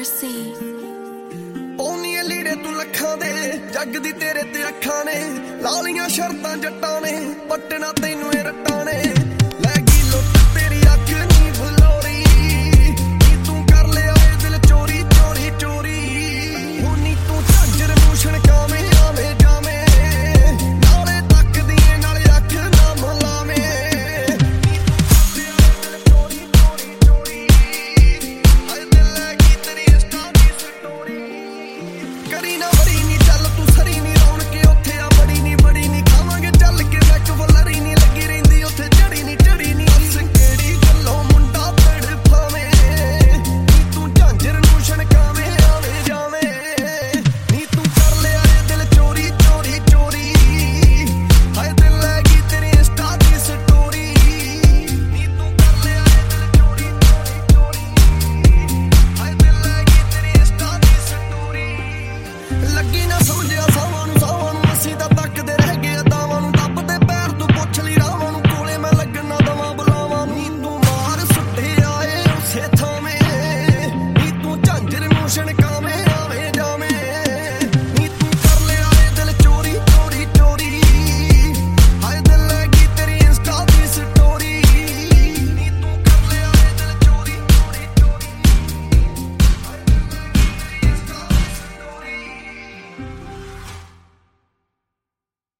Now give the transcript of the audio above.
RC ਪੌਨੀਏ ਲੀੜੇ ਤੂੰ ਲੱਖਾਂ ਦੇ ਜੱਗ ਦੀ ਤੇਰੇ ਤੇ ਅੱਖਾਂ ਨੇ ਲਾ ਲੀਆਂ ਸ਼ਰਤਾਂ ਜੱਟਾਂ ਨੇ ਪੱਟਣਾ ਤੈਨੂੰ